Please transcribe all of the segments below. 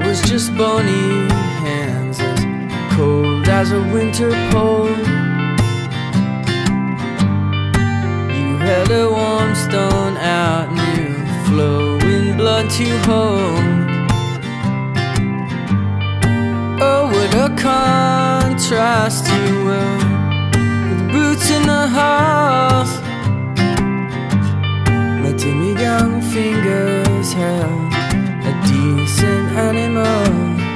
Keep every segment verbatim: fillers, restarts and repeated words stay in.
was just bony hands, as cold as a winter pole. You held a warm stone out, new flowing blood to hold. Oh, what a contrast you were, with boots in the halls. My timid young fingers held a decent animal.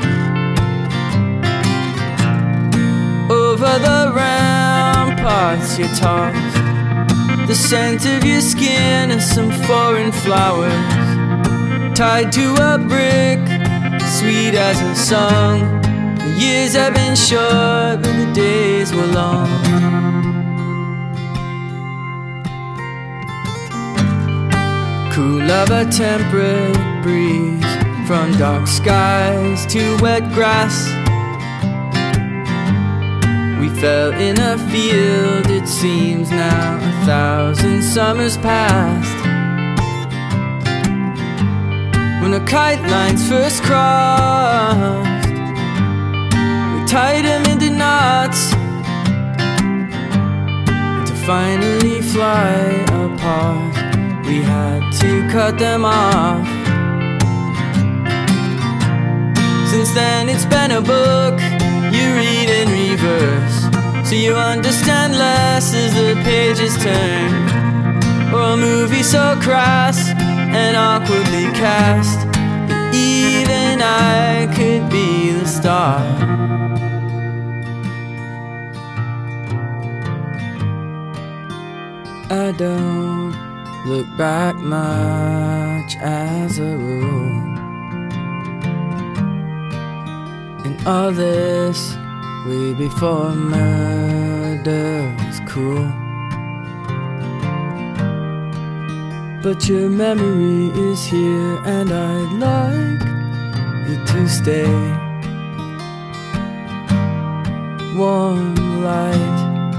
Over the ramparts you tossed the scent of your skin and some foreign flowers, tied to a brick, sweet as a song. The years have been short, but the days were long. Cool of a temperate breeze, from dark skies to wet grass. We fell in a field, it seems now a thousand summers past, when the kite lines first crossed. We tied them into knots to finally fly apart. We had to cut them off. Since then it's been a book you read in reverse, so you understand less as the pages turn. Or a movie so crass and awkwardly cast that even I could be the star. I don't look back much as a rule, and all this way before murder was cool. But your memory is here, and I'd like you to stay. Warm light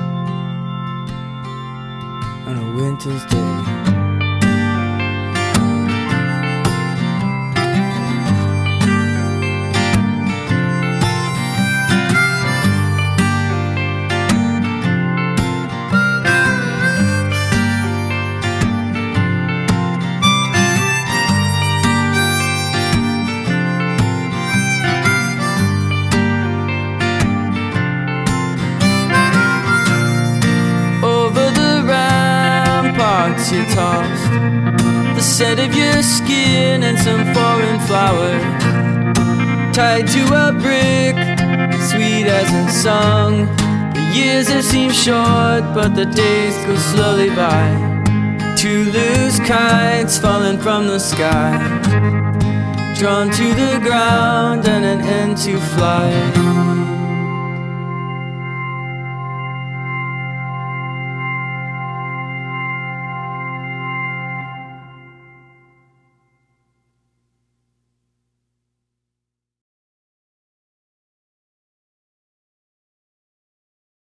on a winter's day. You tossed the scent of your skin and some foreign flowers, tied to a brick, sweet as a song. The years have seemed short, but the days go slowly by. Two loose kites falling from the sky, drawn to the ground and an end to fly.